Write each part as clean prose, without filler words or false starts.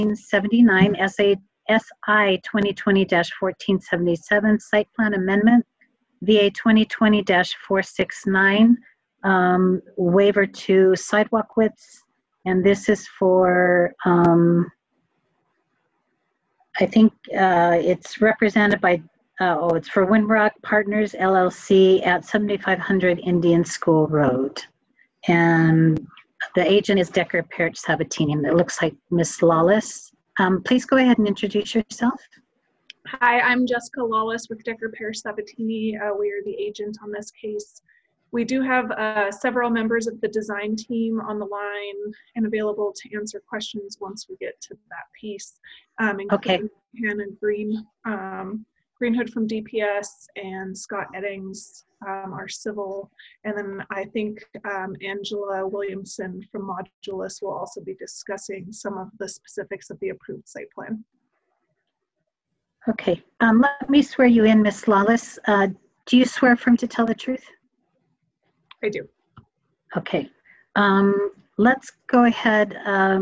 1479, SI 2020-1477, Site Plan Amendment, VA 2020-469, waiver to sidewalk widths, and this is for, I think it's represented by, it's for Windrock Partners LLC at 7500 Indian School Road. And the agent is Decker Parrott Sabatini, and it looks like Miss Lawless. Please go ahead and introduce yourself. Hi, I'm Jessica Lawless with Decker Parrott Sabatini. We are the agent on this case. We do have several members of the design team on the line and available to answer questions once we get to that piece. Okay. Hannah Greenhood from DPS and Scott Eddings, our civil, and then I think Angela Williamson from Modulus will also be discussing some of the specifics of the approved site plan. Okay, let me swear you in, Miss Lawless. Do you swear affirm to tell the truth? I do. Okay, let's go ahead.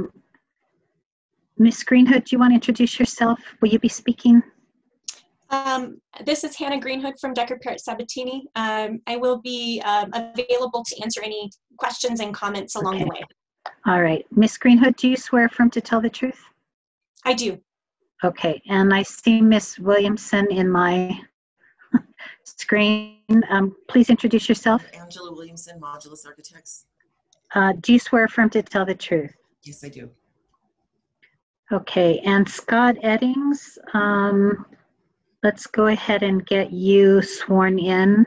Miss Greenhood, do you want to introduce yourself? Will you be speaking? This is Hannah Greenhood from Decker Parrott Sabatini. I will be available to answer any questions and comments along the way. All right. Miss Greenhood, do you swear affirm to tell the truth? I do. Okay. And I see Miss Williamson in my screen. Please introduce yourself. Angela Williamson, Modulus Architects. Do you swear affirm to tell the truth? Yes, I do. Okay. And Scott Eddings, let's go ahead and get you sworn in.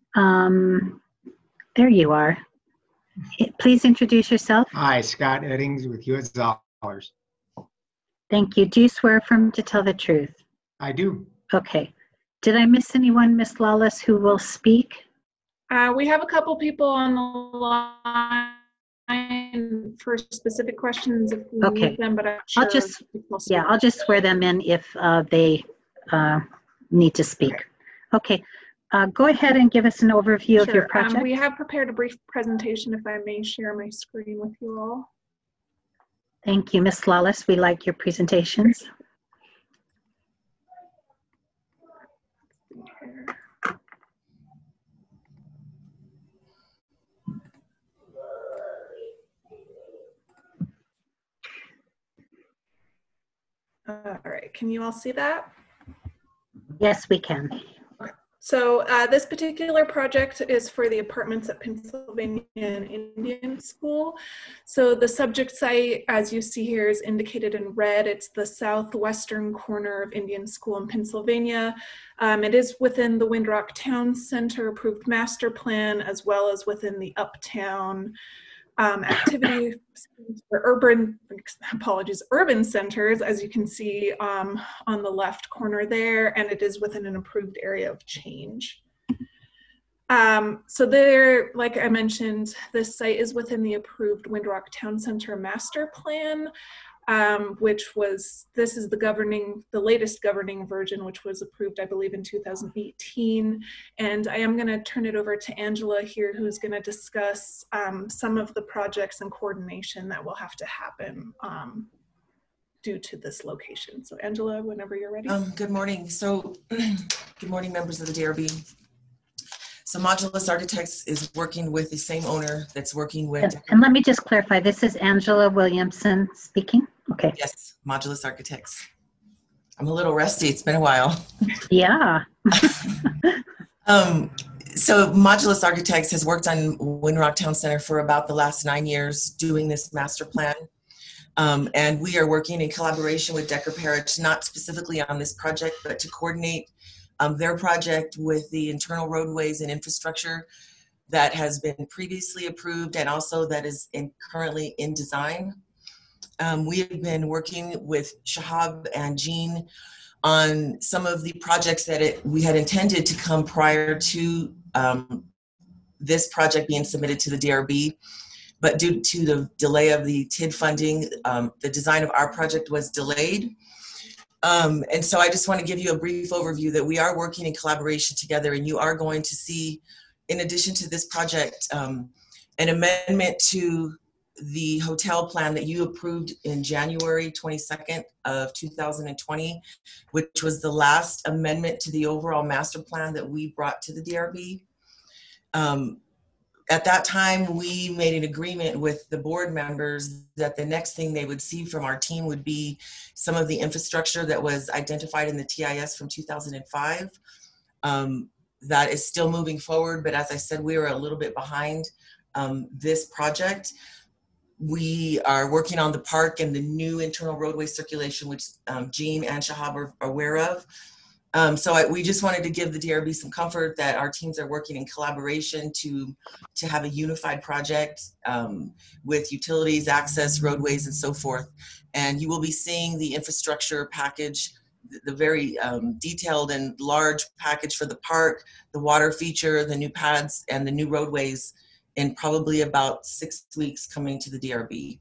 There you are. Please introduce yourself. Hi, Scott Eddings with US Dollars. Thank you. Do you swear affirm to tell the truth? I do. Okay. Did I miss anyone, Miss Lawless, who will speak? We have a couple people on the line for specific questions if we need them, but I'm sure I'll just swear them in if they need to speak. Okay. Go ahead and give us an overview of your project. We have prepared a brief presentation, if I may share my screen with you all. Thank you, Miss Lawless. We like your presentations. All right, can you all see that? Yes, we can. So this particular project is for the apartments at Pennsylvania and Indian School. So the subject site, as you see here, is indicated in red. It's the southwestern corner of Indian School in Pennsylvania. It is within the Windrock Town Center approved master plan, as well as within the Uptown activity for urban centers, as you can see on the left corner there, and it is within an approved area of change. So there, like I mentioned, this site is within the approved Windrock Town Center master plan, this is the latest governing version, which was approved, I believe, in 2018. And I am going to turn it over to Angela here, who's going to discuss some of the projects and coordination that will have to happen due to this location. So Angela, whenever you're ready. Good morning. So good morning, members of the DRB. So Modulus Architects is working with the same owner that's working with... And let me just clarify, this is Angela Williamson speaking? Okay. Yes, Modulus Architects. I'm a little rusty, it's been a while. Yeah. So Modulus Architects has worked on Windrock Town Center for about the last 9 years doing this master plan. And we are working in collaboration with Decker Parrott, not specifically on this project, but to coordinate their project with the internal roadways and infrastructure that has been previously approved and also that is currently in design. We have been working with Shahab and Jean on some of the projects that we had intended to come prior to this project being submitted to the DRB. But due to the delay of the TID funding, the design of our project was delayed. And so I just want to give you a brief overview that we are working in collaboration together, and you are going to see, in addition to this project, an amendment to the hotel plan that you approved in January 22nd of 2020, which was the last amendment to the overall master plan that we brought to the DRB. At that time, we made an agreement with the board members that the next thing they would see from our team would be some of the infrastructure that was identified in the TIS from 2005. That is still moving forward, but as I said, we were a little bit behind this project. We are working on the park and the new internal roadway circulation, which Jean and Shahab are aware of. We just wanted to give the DRB some comfort that our teams are working in collaboration to have a unified project with utilities, access, roadways, and so forth. And you will be seeing the infrastructure package, the very detailed and large package for the park, the water feature, the new pads, and the new roadways in probably about 6 weeks coming to the DRB.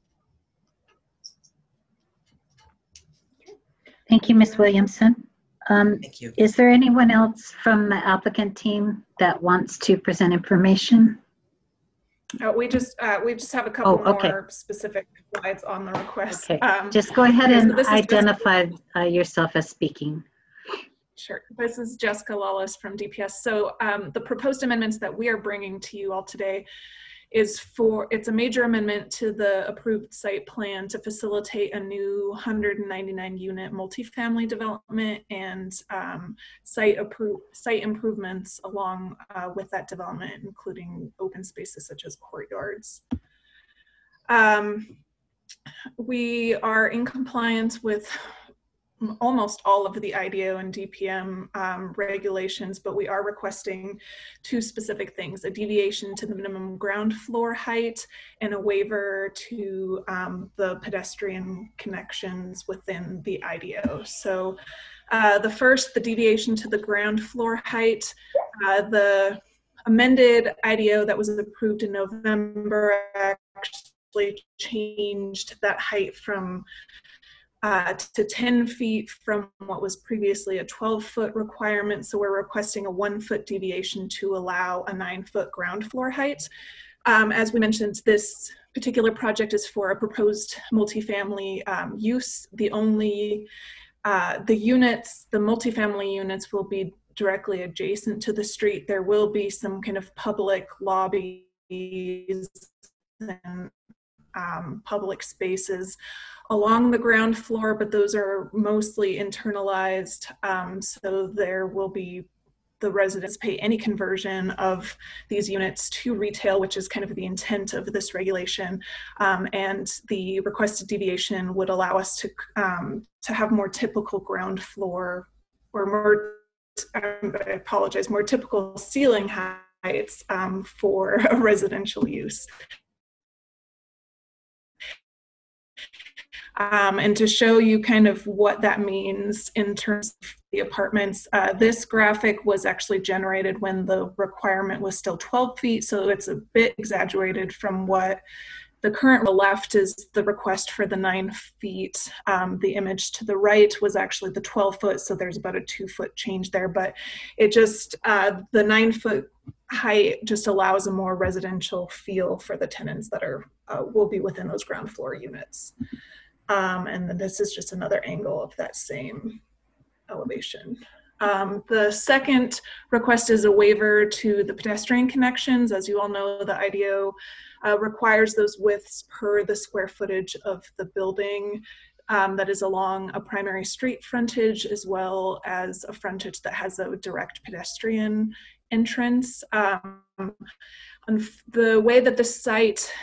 Thank you, Ms. Williamson. Thank you. Is there anyone else from the applicant team that wants to present information? We just have a couple more specific slides on the request. Okay. Just go ahead and so identify yourself as speaking. Sure. This is Jessica Lawless from DPS. So the proposed amendments that we are bringing to you all today it's a major amendment to the approved site plan to facilitate a new 199 unit multifamily development and site improvements along with that development, including open spaces such as courtyards. We are in compliance with almost all of the IDO and DPM regulations, but we are requesting two specific things: a deviation to the minimum ground floor height and a waiver to the pedestrian connections within the IDO. So the deviation to the ground floor height, the amended IDO that was approved in November actually changed that height from to 10 feet from what was previously a 12-foot requirement. So we're requesting a 1-foot deviation to allow a 9-foot ground floor height. As we mentioned, this particular project is for a proposed multifamily use. The multifamily units will be directly adjacent to the street. There will be some kind of public lobbies and public spaces along the ground floor, but those are mostly internalized. So there will be the residents pay any conversion of these units to retail, which is kind of the intent of this regulation. And the requested deviation would allow us to have more typical ground floor or more typical ceiling heights for a residential use. And to show you kind of what that means in terms of the apartments, this graphic was actually generated when the requirement was still 12 feet, so it's a bit exaggerated from what the current left is the request for the 9 feet. The image to the right was actually the 12 foot, so there's about a 2-foot change there, but it just, the 9-foot height just allows a more residential feel for the tenants that will be within those ground floor units. And then this is just another angle of that same elevation. The second request is a waiver to the pedestrian connections. As you all know, the IDO requires those widths per the square footage of the building that is along a primary street frontage, as well as a frontage that has a direct pedestrian entrance. And the way that the site,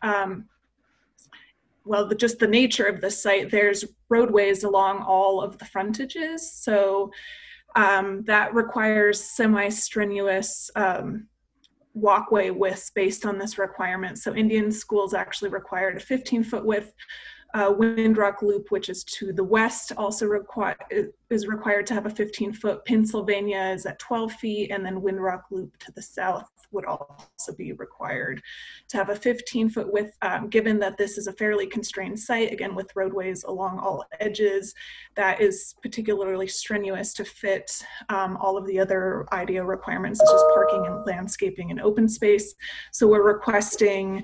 just the nature of the site, there's roadways along all of the frontages. So that requires semi-strenuous walkway widths based on this requirement. So Indian schools actually required a 15-foot width. Windrock Loop, which is to the west, also is required to have a 15-foot. Pennsylvania is at 12 feet, and then Windrock Loop to the south would also be required to have a 15-foot width. Given that this is a fairly constrained site, again with roadways along all edges, that is particularly strenuous to fit all of the other IDO requirements, such as parking and landscaping and open space. So we're requesting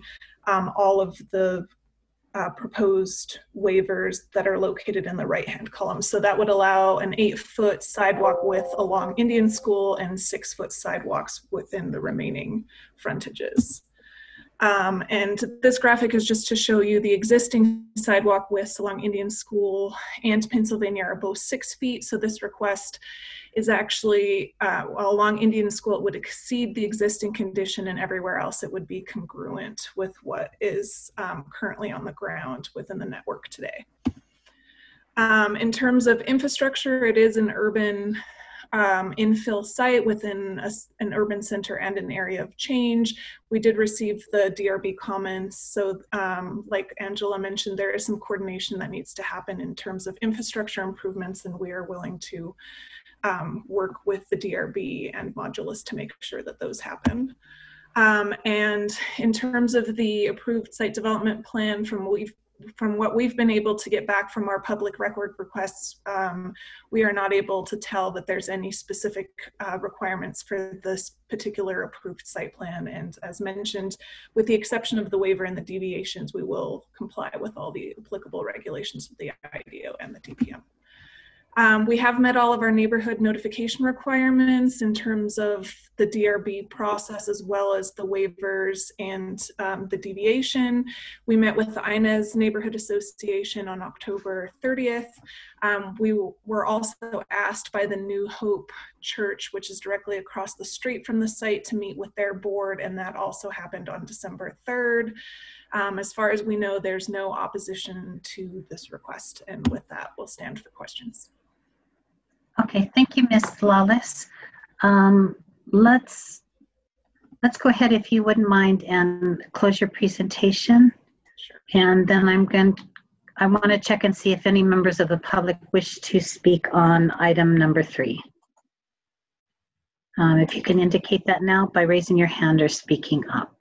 all of the proposed waivers that are located in the right-hand column. So that would allow an 8-foot sidewalk width along Indian School and 6-foot sidewalks within the remaining frontages. And this graphic is just to show you the existing sidewalk widths along Indian School and Pennsylvania are both 6 feet. So this request is actually, along Indian School, it would exceed the existing condition, and everywhere else it would be congruent with what is currently on the ground within the network today. In terms of infrastructure, it is an urban infill site within an urban center and an area of change. We did receive the DRB comments. So like Angela mentioned, there is some coordination that needs to happen in terms of infrastructure improvements, and we are willing to work with the DRB and Modulus to make sure that those happen. And in terms of the approved site development plan, from what we've been able to get back from our public record requests, we are not able to tell that there's any specific requirements for this particular approved site plan. And as mentioned, with the exception of the waiver and the deviations, we will comply with all the applicable regulations of the IDO and the DPM. We have met all of our neighborhood notification requirements in terms of the DRB process, as well as the waivers and the deviation. We met with the Inez Neighborhood Association on October 30th. We were also asked by the New Hope Church, which is directly across the street from the site, to meet with their board, and that also happened on December 3rd. As far as we know, there's no opposition to this request, and with that, we'll stand for questions. Okay, thank you, Ms. Lawless. Let's go ahead, if you wouldn't mind, and close your presentation. Sure. And then I want to check and see if any members of the public wish to speak on item number 3. If you can indicate that now by raising your hand or speaking up.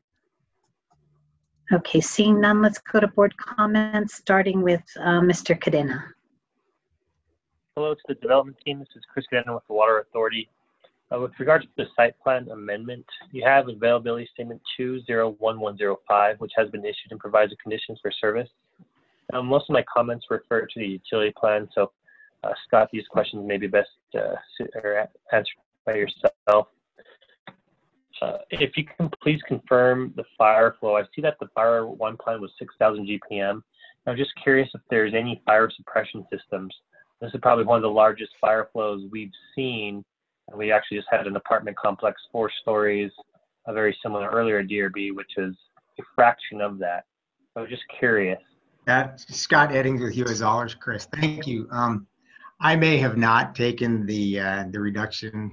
Okay, seeing none, let's go to board comments, starting with Mr. Cadena. Hello to the development team. This is Chris Cadena with the Water Authority. With regards to the site plan amendment, you have availability statement 201105, which has been issued and provides the conditions for service. Most of my comments refer to the utility plan, so Scott, these questions may be best answered by yourself. If you can please confirm the fire flow. I see that the fire 1 plan was 6,000 GPM. I'm just curious if there's any fire suppression systems. This is probably one of the largest fire flows we've seen. And we actually just had an apartment complex, 4 stories, a very similar earlier DRB, which is a fraction of that. I was just curious. That's Scott Eddings with US Dollars. Chris, thank you. I may have not taken the reduction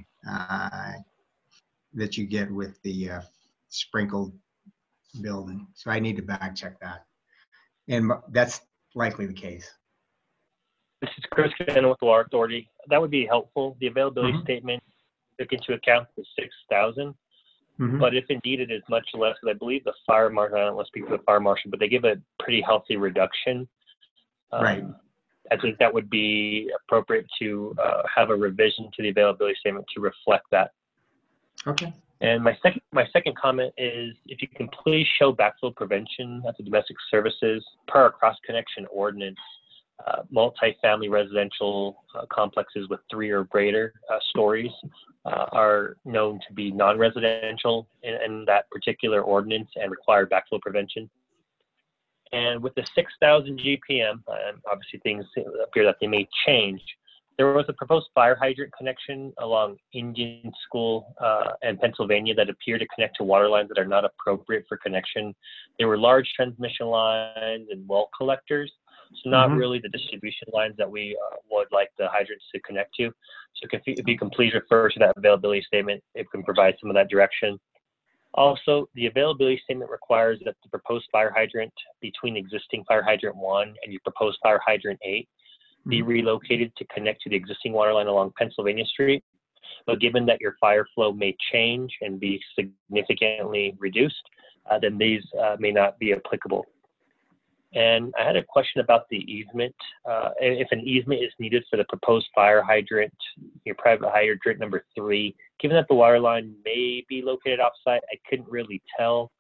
that you get with the sprinkled building, so I need to back check that, and that's likely the case. This is Chris Cadena with the Water Authority. That would be helpful. The availability statement took into account the 6,000, but if indeed it is much less, because I believe the fire marshal, I don't want to speak for the fire marshal, but they give a pretty healthy reduction. Right. I think that would be appropriate to have a revision to the availability statement to reflect that. Okay. And my second comment is, if you can please show backflow prevention at the domestic services per our cross-connection ordinance. Multi-family residential complexes with 3 or greater stories are known to be non-residential in that particular ordinance and require backflow prevention. And with the 6,000 GPM, obviously things appear that they may change. There was a proposed fire hydrant connection along Indian School and Pennsylvania that appear to connect to water lines that are not appropriate for connection. They were large transmission lines and well collectors. So not really the distribution lines that we would like the hydrants to connect to. So if you can please refer to that availability statement, it can provide some of that direction. Also, the availability statement requires that the proposed fire hydrant between existing fire hydrant 1 and your proposed fire hydrant 8 be relocated to connect to the existing water line along Pennsylvania Street. But given that your fire flow may change and be significantly reduced, then these may not be applicable. And I had a question about the easement. If an easement is needed for the proposed fire hydrant, your private hydrant number 3, given that the water line may be located offsite, I couldn't really tell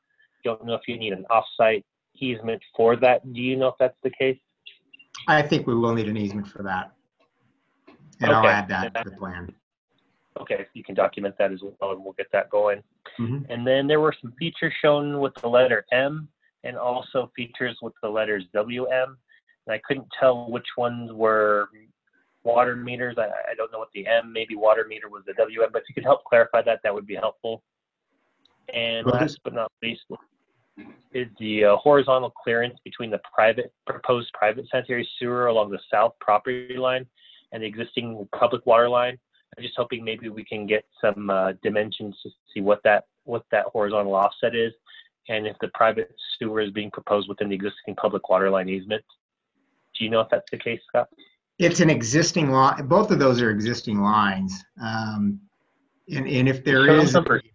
don't know if you need an off-site easement for that. Do you know if that's the case? I think we will need an easement for that. And I'll add that to the plan. Okay, you can document that as well, and we'll get that going. Mm-hmm. And then there were some features shown with the letter M and also features with the letters WM. And I couldn't tell which ones were water meters. I don't know what the M, maybe water meter was the WM, but if you could help clarify that, that would be helpful. And last but not least is the horizontal clearance between the proposed private sanitary sewer along the south property line and the existing public water line. I'm just hoping maybe we can get some dimensions to see what that horizontal offset is, and if the private sewer is being proposed within the existing public water line easement. Do you know if that's the case, Scott? It's an existing line. Both of those are existing lines. And if there is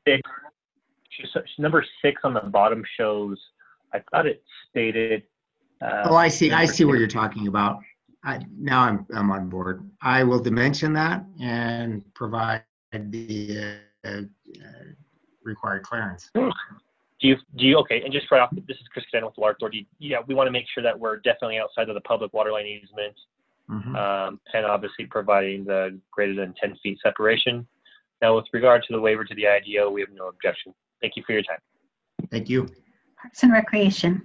number 6 on the bottom shows, I thought it stated. Oh, I see. I see what you're talking about. Now I'm on board. I will dimension that and provide the required clearance. Do you okay? And just right off, this is Chris Cadan with the Water Authority. Yeah, we want to make sure that we're definitely outside of the public water line easement, and obviously providing the greater than 10 feet separation. Now, with regard to the waiver to the IDO, we have no objection. Thank you for your time. Thank you. Parks and Recreation.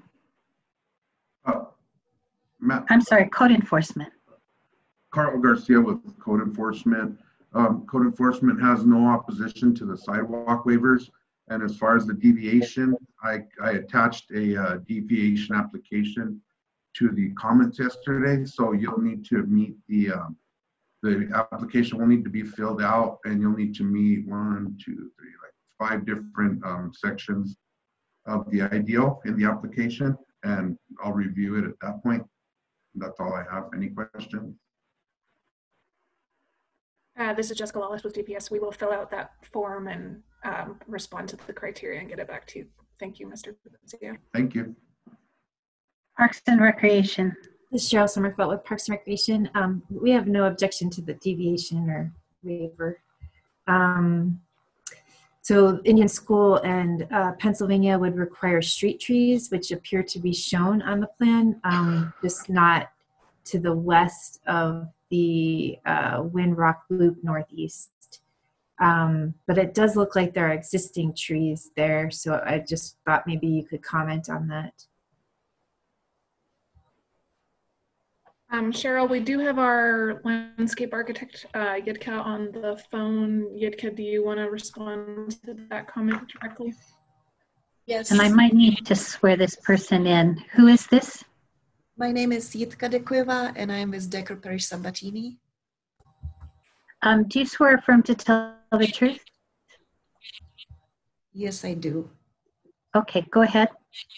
I'm sorry, Code Enforcement. Carl Garcia with Code Enforcement. Code Enforcement has no opposition to the sidewalk waivers. And as far as the deviation, I attached a deviation application to the comments yesterday. So you'll need to meet the application will need to be filled out, and you'll need to meet 5 different sections of the IDO in the application, and I'll review it at that point. That's all I have. Any questions? This is Jessica Wallace with DPS. We will fill out that form and respond to the criteria and get it back to you. Thank you, Mr. Valencia. Thank you. Parks and Recreation. This is Cheryl Sommerfeld with Parks and Recreation. We have no objection to the deviation or waiver. So Indian School and Pennsylvania would require street trees, which appear to be shown on the plan, just not to the west of the Windrock Loop Northeast. But it does look like there are existing trees there, so I just thought maybe you could comment on that. Cheryl, we do have our landscape architect, Yitka, on the phone. Yitka, do you want to respond to that comment directly? Yes. And I might need to swear this person in. Who is this? My name is Yitka De Cueva, and I'm with Decker Parish Sabatini. Do you swear or affirm to tell the truth? Yes, I do. Okay, go ahead.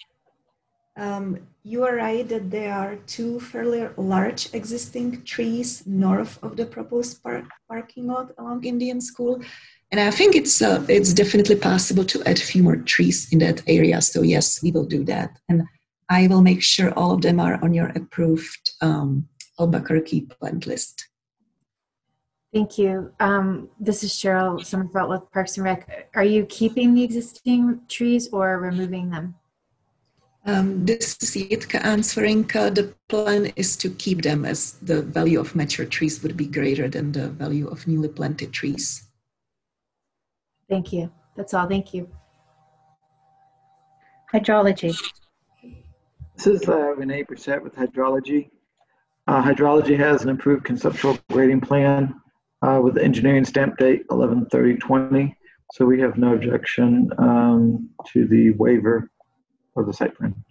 You are right that there are 2 fairly large existing trees north of the proposed parking lot along Indian School. And I think it's definitely possible to add a few more trees in that area. So yes, we will do that. And I will make sure all of them are on your approved Albuquerque plant list. Thank you. This is Cheryl Sommerfeld with Parks and Rec. Are you keeping the existing trees or removing them? This is Yitka answering. The plan is to keep them, as the value of mature trees would be greater than the value of newly planted trees. Thank you. That's all. Thank you. Hydrology. This is Renee Brissette with Hydrology. Hydrology has an approved conceptual grading plan with the engineering stamp date 11/30/20. So we have no objection to the waiver of the site plan.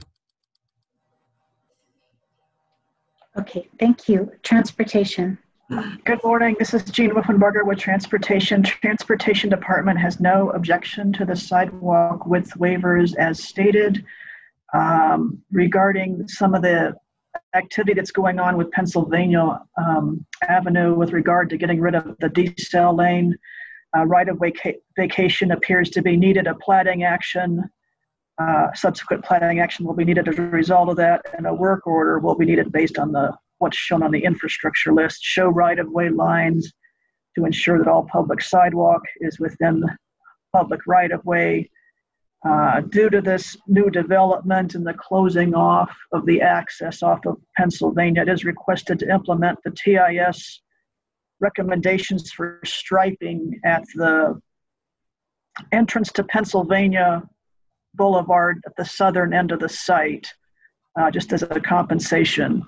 Okay, thank you. Transportation. Good morning. This is Jean Wiffenberger with Transportation. Transportation Department has no objection to the sidewalk width waivers as stated. Regarding some of the activity that's going on with Pennsylvania Avenue with regard to getting rid of the decel lane, right-of-way vacation appears to be needed. A platting action, subsequent platting action will be needed as a result of that, and a work order will be needed based on what's shown on the infrastructure list. Show right-of-way lines to ensure that all public sidewalk is within public right-of-way. Due to this new development and the closing off of the access off of Pennsylvania, it is requested to implement the TIS recommendations for striping at the entrance to Pennsylvania Boulevard at the southern end of the site, just as a compensation.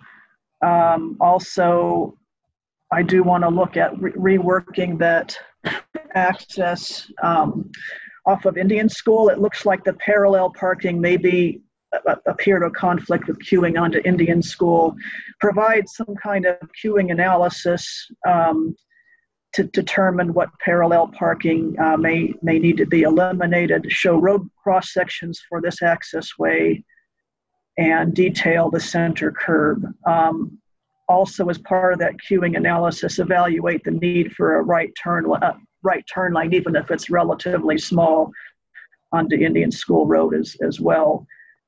Also, I do want to look at reworking that access off of Indian School. It looks like the parallel parking may appear to conflict with queuing onto Indian School. Provide some kind of queuing analysis to determine what parallel parking may need to be eliminated, show road cross sections for this access way, and detail the center curb. Also, as part of that queuing analysis, evaluate the need for a right turn lane, even if it's relatively small, onto Indian School Road as well.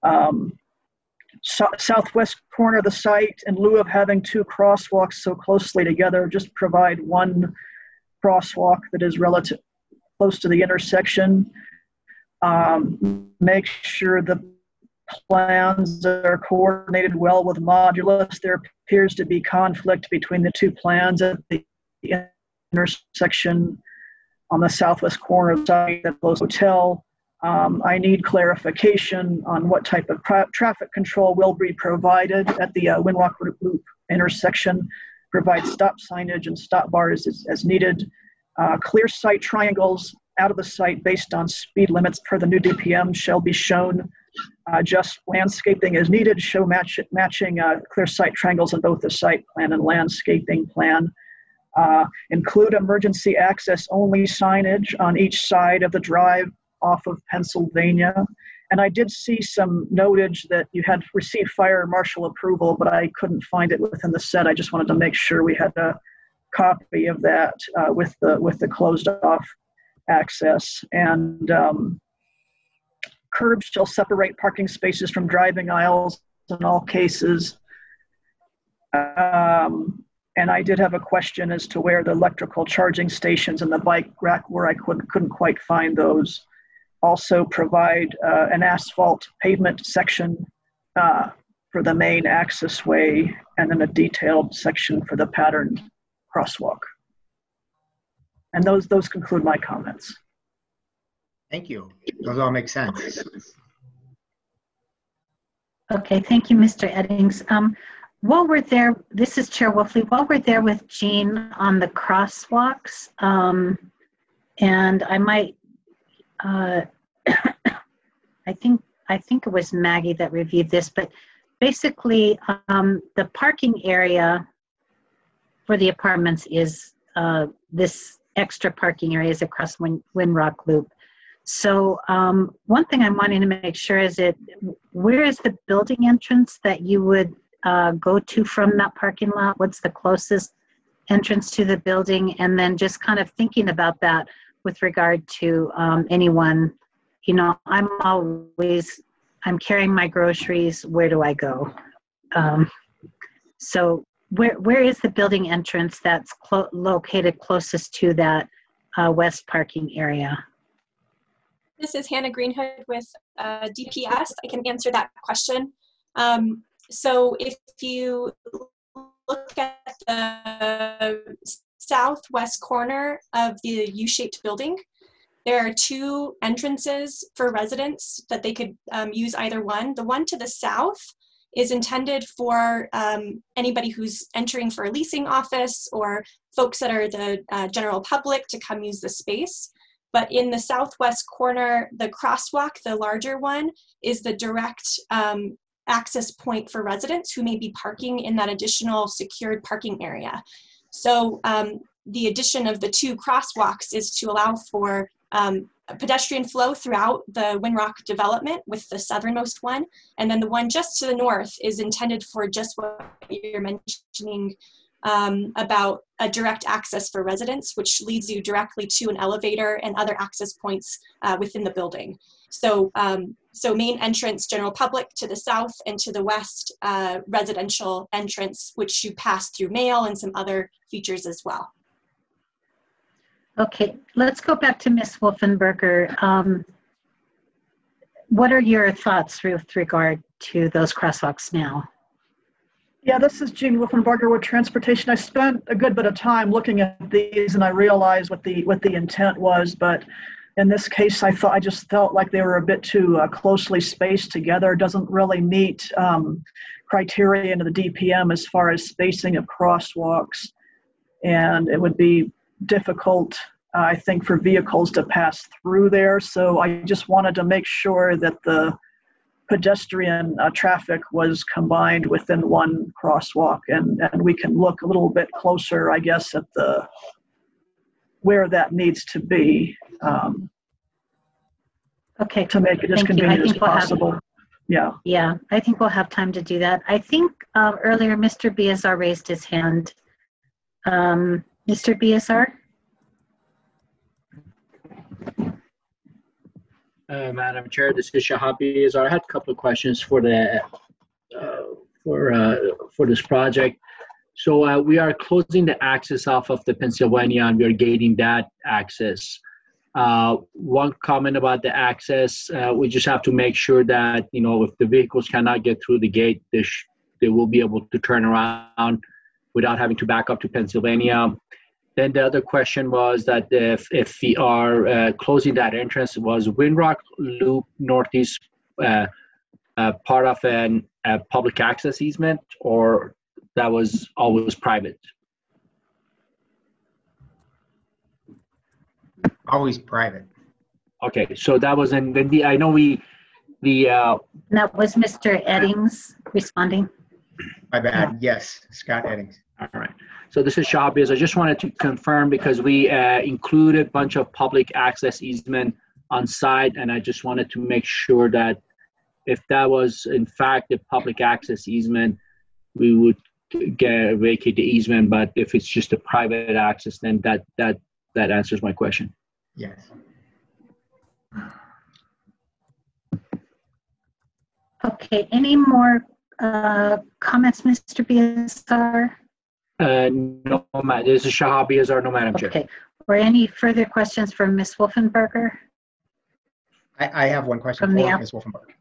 Southwest corner of the site, in lieu of having two crosswalks so closely together, just provide one crosswalk that is relative close to the intersection. Make sure the plans are coordinated well with modulus. There appears to be conflict between the two plans at the intersection on the southwest corner of the site at the hotel. I need clarification on what type of traffic control will be provided at the Winrock Loop intersection. Provide stop signage and stop bars as needed. Clear sight triangles out of the site based on speed limits per the new DPM shall be shown. Just landscaping as needed. Show matching clear sight triangles in both the site plan and landscaping plan. Include emergency access only signage on each side of the drive off of Pennsylvania. And I did see some notage that you had received fire marshal approval, but I couldn't find it within the set. I just wanted to make sure we had a copy of that with the closed off access. And curbs shall separate parking spaces from driving aisles in all cases. And I did have a question as to where the electrical charging stations and the bike rack were. I couldn't quite find those. Also provide an asphalt pavement section for the main access way, and then a detailed section for the patterned crosswalk. And those conclude my comments. Thank you. Those all make sense. Okay, thank you, Mr. Eddings. While we're there, this is Chair Wolfley, while we're there with Jean on the crosswalks, and I might, I think it was Maggie that reviewed this, but basically the parking area for the apartments is this extra parking area is across Winrock Loop. So one thing I'm wanting to make sure is where is the building entrance that you would go to from that parking lot? What's the closest entrance to the building? And then just kind of thinking about that with regard to anyone, you know, I'm carrying my groceries, where do I go? So where is the building entrance that's located closest to that west parking area? This is Hannah Greenhood with DPS. I can answer that question. So if you look at the southwest corner of the U-shaped building, there are two entrances for residents that they could use either one. The one to the south is intended for anybody who's entering for a leasing office or folks that are the general public to come use the space. But in the southwest corner, the crosswalk, the larger one, is the direct access point for residents who may be parking in that additional secured parking area. So the addition of the two crosswalks is to allow for pedestrian flow throughout the Winrock development with the southernmost one. And then the one just to the north is intended for just what you're mentioning about a direct access for residents, which leads you directly to an elevator and other access points within the building. So, so main entrance, general public to the south, and to the west, residential entrance, which you pass through mail and some other features as well. Okay, let's go back to Ms. Wolfenberger. what are your thoughts with regard to those crosswalks now? Yeah, this is Jean Wolfenbarger with Transportation. I spent a good bit of time looking at these, and I realized what the intent was. But in this case, I just felt like they were a bit too closely spaced together. It doesn't really meet criteria into the DPM as far as spacing of crosswalks, and it would be difficult, I think, for vehicles to pass through there. So I just wanted to make sure that the pedestrian traffic was combined within one crosswalk, and we can look a little bit closer, I guess, at where that needs to be okay, to make it as convenient as possible. Yeah, I think we'll have time to do that. I think earlier Mr. Biazar raised his hand. Mr. Biazar? Madam Chair, this is Shahab Biazar. I had a couple of questions for the for this project. So we are closing the access off of the Pennsylvania, and we are gating that access. One comment about the access, we just have to make sure that, you know, if the vehicles cannot get through the gate, they will be able to turn around without having to back up to Pennsylvania. Then the other question was that if we are closing that entrance, was Windrock Loop Northeast part of a public access easement, or that was always private? Always private. Okay, so that was in the I know that was Mr. Eddings responding. My bad. Yes, Scott Eddings. All right. So this is Shabias. I just wanted to confirm because we included a bunch of public access easement on site, and I just wanted to make sure that if that was in fact a public access easement, we would vacate the easement. But if it's just a private access, then that answers my question. Yes. Okay. Any more comments, Mr. Biazar? No, this is Shahab Biazar, no, Madam Chair. Okay. Or any further questions for Ms. Wolfenbarger? I have one question for Ms. Wolfenbarger.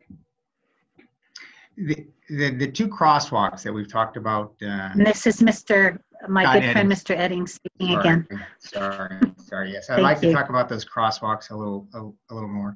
The two crosswalks that we've talked about. And this is my good friend, Mr. Eddings, speaking again. Sorry. Yes, I'd like to talk about those crosswalks a little more.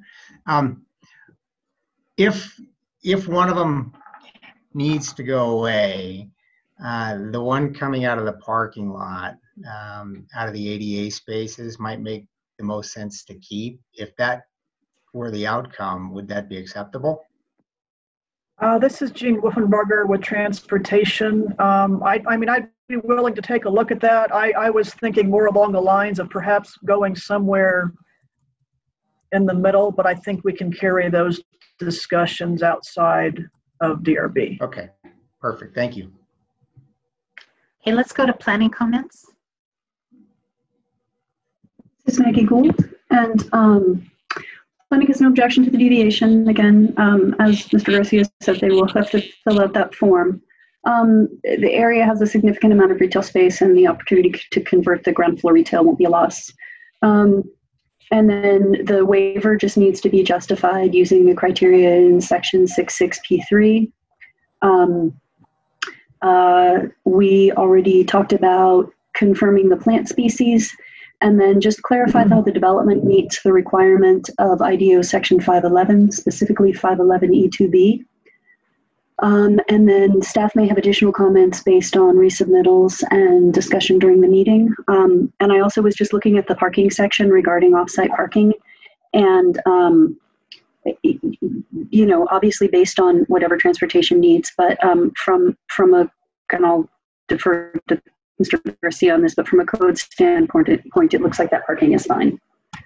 If one of them needs to go away, the one coming out of the parking lot, out of the ADA spaces, might make the most sense to keep. If that were the outcome, would that be acceptable? This is Jean Wolfenbarger with Transportation. I mean, I'd be willing to take a look at that. I was thinking more along the lines of perhaps going somewhere in the middle, but I think we can carry those discussions outside of DRB. Okay, perfect. Thank you. Okay, let's go to planning comments. This is Maggie Gould, and planning has no objection to the deviation. Again, as Mr. Garcia said, they will have to fill out that form. The area has a significant amount of retail space, and the opportunity to convert the ground floor retail won't be a loss. And then the waiver just needs to be justified using the criteria in section 66P3. We already talked about confirming the plant species, and then just clarify how the development meets the requirement of IDO section 511, specifically 511E2B. And then staff may have additional comments based on resubmittals and discussion during the meeting. And I also was just looking at the parking section regarding offsite parking, and you know, obviously based on whatever transportation needs, but from a, and I'll defer to Mr. Garcia on this, but from a code standpoint, it looks like that parking is fine.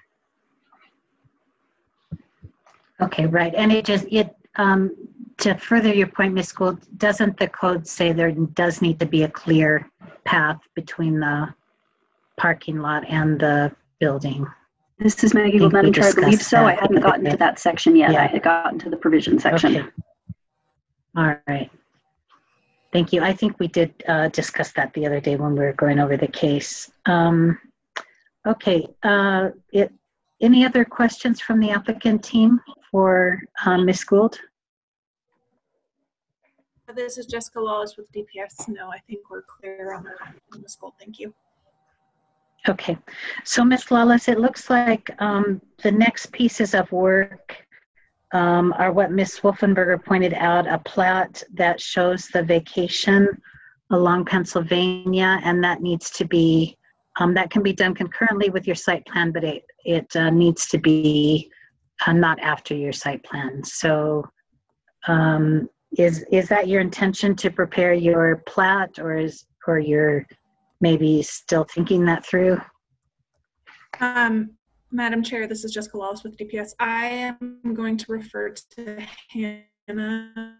Okay, right, and to further your point, Ms. Gould, doesn't the code say there does need to be a clear path between the parking lot and the building? This is Maggie Gould, Madam Chair. I believe so. I hadn't gotten to that section yet. Yeah. I had gotten to the provision section. Okay. All right. Thank you. I think we did discuss that the other day when we were going over the case. Okay. Any other questions from the applicant team for Ms. Gould? This is Jessica Lawless with DPS. No, I think we're clear on Ms. Gould. Thank you. Okay, so Ms. Lawless, it looks like the next pieces of work are what Ms. Wolfenberger pointed out, a plat that shows the vacation along Pennsylvania, and that needs to be, that can be done concurrently with your site plan, but it needs to be not after your site plan. So is that your intention to prepare your plat, or you're maybe still thinking that through? Madam Chair, this is Jessica Wallace with DPS. I am going to refer to Hannah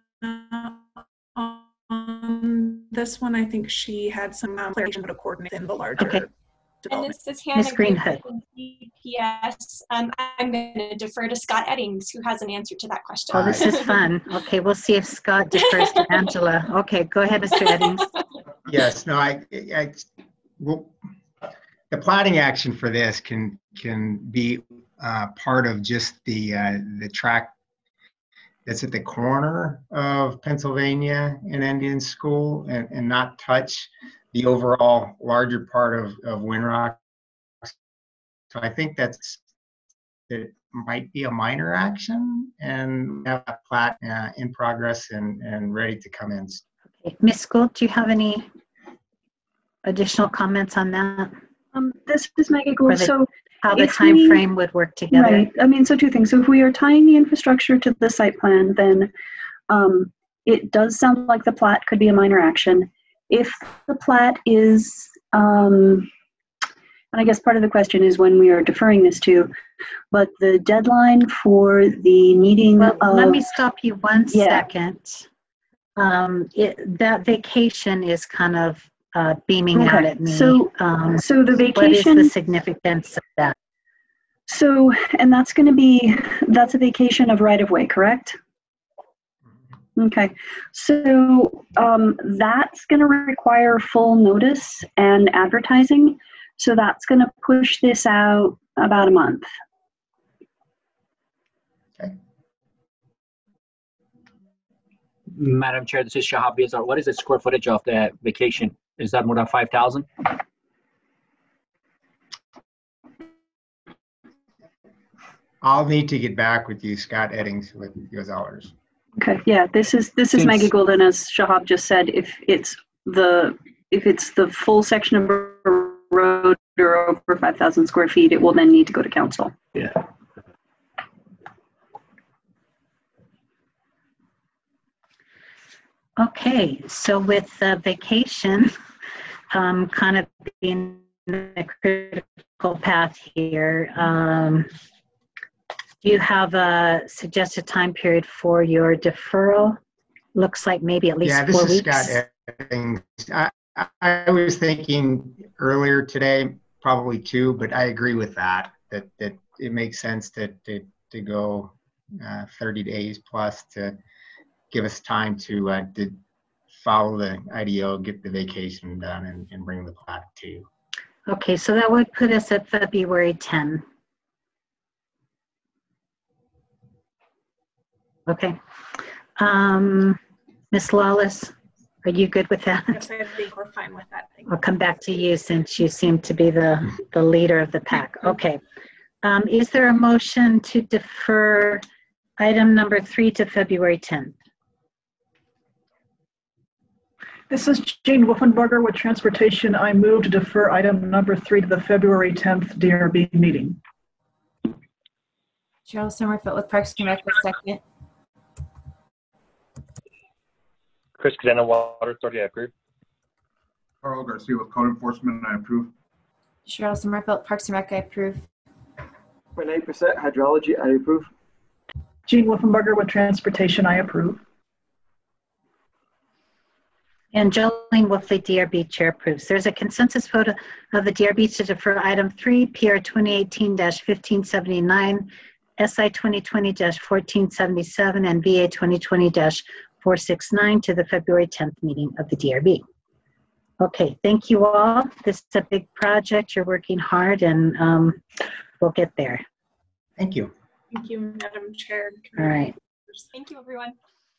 on this one. I think she had some clarification to coordinate in the larger development. And this is Hannah Greenhood from DPS. I'm going to defer to Scott Eddings, who has an answer to that question. Oh, this is fun. Okay, we'll see if Scott defers to Angela. Okay, go ahead, Mr. Eddings. Yes, no, well, the plotting action for this can be part of just the track that's at the corner of Pennsylvania and Indian School, and not touch the overall larger part of Winrock. So I think that might be a minor action, and have a plat in progress and ready to come in. Okay. Ms. Gould, do you have any additional comments on that? This is Maggie Gould. So how the time frame would work together? Right. I mean, so two things. So if we are tying the infrastructure to the site plan, then it does sound like the plat could be a minor action. If the plat is, and I guess part of the question is when we are deferring this to, but the deadline for the meeting. Well, let me stop you one second. That vacation is kind of beaming out at me. So the vacation. What is the significance of that? So, and that's a vacation of right-of-way, correct? Okay, so that's going to require full notice and advertising. So that's going to push this out about a month. Okay. Madam Chair, this is Shahab Bezar. What is the square footage of the vacation? Is that more than 5,000? I'll need to get back with you, Scott Eddings, with those hours. Okay, yeah, this is Maggie Golden, as Shahab just said. If it's the full section of road or over 5,000 square feet, it will then need to go to council. Yeah. Okay, so with the vacation kind of being the critical path here, do you have a suggested time period for your deferral? Looks like maybe at least 4 weeks. Yeah, this is Scott Eddings. I was thinking earlier today, probably 2, but I agree with that it makes sense to go 30 days plus to give us time to follow the IDO, get the vacation done, and bring the plat to you. Okay, so that would put us at February 10. Okay. Ms. Lawless, are you good with that? Yes, I think we're fine with that. I'll come back to you since you seem to be the leader of the pack. Okay. Is there a motion to defer item number 3 to February 10th? This is Jane Wolfenberger with Transportation. I move to defer item number 3 to the February 10th DRB meeting. Cheryl Sommerfeld with Parks and Rec, second. Chris Cadena, Water Authority, I approve. Carl Garcia with Code Enforcement, I approve. Cheryl Sommerfeld, Parks and Rec, I approve. Renee Brissette, Hydrology, I approve. Gene Wolfenberger with Transportation, I approve. And Jolene Wolfley, DRB Chair, approves. There's a consensus vote of the DRB to defer item 3, PR 2018-1579, SI 2020-1477, and VA 2020-469 to the February 10th meeting of the DRB. Okay, thank you all. This is a big project. You're working hard, and we'll get there. Thank you. Thank you, Madam Chair. All right. Thank you, everyone.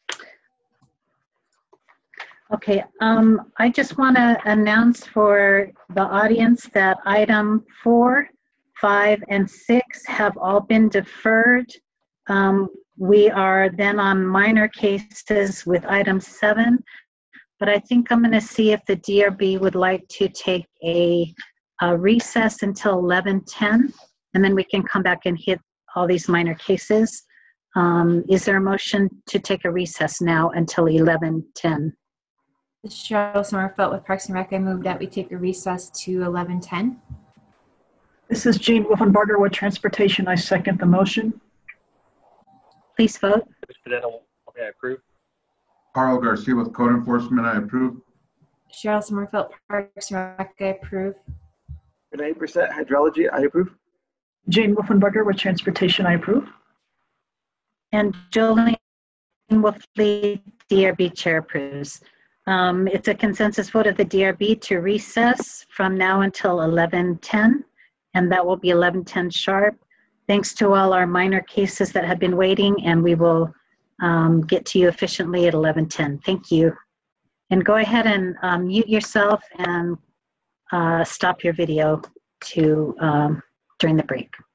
Okay, I just want to announce for the audience that item 4, 5, and 6 have all been deferred. We are then on minor cases with item 7, but I think I'm going to see if the DRB would like to take a recess until 11:10, and then we can come back and hit all these minor cases. Is there a motion to take a recess now until 11:10? This is Cheryl Sommerfeld with Parks and Rec. I move that we take a recess to 11:10. This is Gene Wolfenbarger with Transportation. I second the motion. Please vote. I approve. Carl Garcia with Code Enforcement, I approve. Cheryl Sommerfeld, Parks and Rec. I approve. Renee Brissette, Hydrology, I approve. Jane Wolfenbarger with Transportation. I approve. And Jolene Wolfley, DRB Chair, approves. It's a consensus vote of the DRB to recess from now until 11:10, and that will be 11:10 sharp. Thanks to all our minor cases that have been waiting, and we will get to you efficiently at 11:10. Thank you. And go ahead and mute yourself and stop your video to during the break.